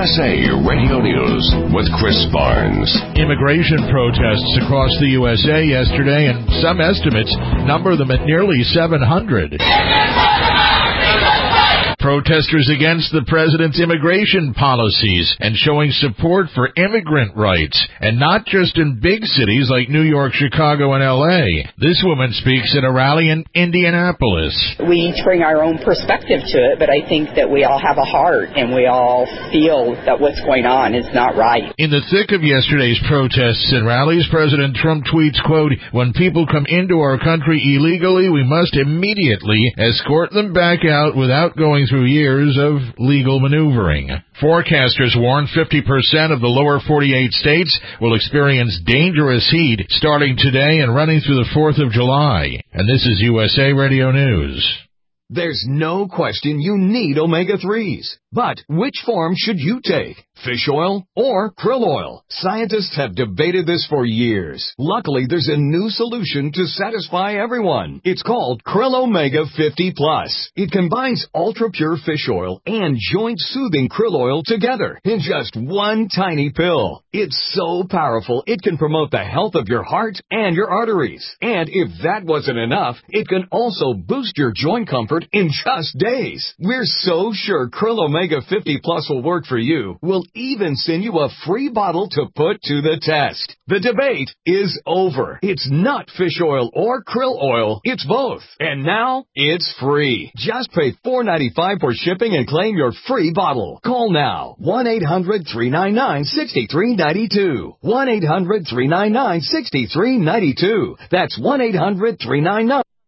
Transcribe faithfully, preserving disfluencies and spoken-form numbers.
S A Radio News with Chris Barnes. Immigration protests across the U S A yesterday, and some estimates number them at nearly seven hundred. Protesters against the president's immigration policies and showing support for immigrant rights, and not just in big cities like New York, Chicago, and L A. This woman speaks at a rally in Indianapolis. We each bring our own perspective to it, but I think that we all have a heart and we all feel that what's going on is not right. In the thick of yesterday's protests and rallies, President Trump tweets, quote, "When people come into our country illegally, we must immediately escort them back out without going through years of legal maneuvering." Forecasters warn fifty percent of the lower forty-eight states will experience dangerous heat starting today and running through the fourth of July. And this is U S A Radio News. There's no question you need omega threes. But which form should you take? Fish oil or krill oil? Scientists have debated this for years. Luckily, there's a new solution to satisfy everyone. It's called Krill Omega fifty plus. It combines ultra-pure fish oil and joint-soothing krill oil together in just one tiny pill. It's so powerful, it can promote the health of your heart and your arteries. And if that wasn't enough, it can also boost your joint comfort in just days. We're so sure Krill Omega fifty plus will work for you. We'll even send you a free bottle to put to the test. The debate is over. It's not fish oil or krill oil. It's both. And now it's free. Just pay four dollars and ninety-five cents for shipping and claim your free bottle. Call now. one eight hundred three nine nine six three nine two. one eight hundred three nine nine six three nine two. That's one eight hundred three nine nine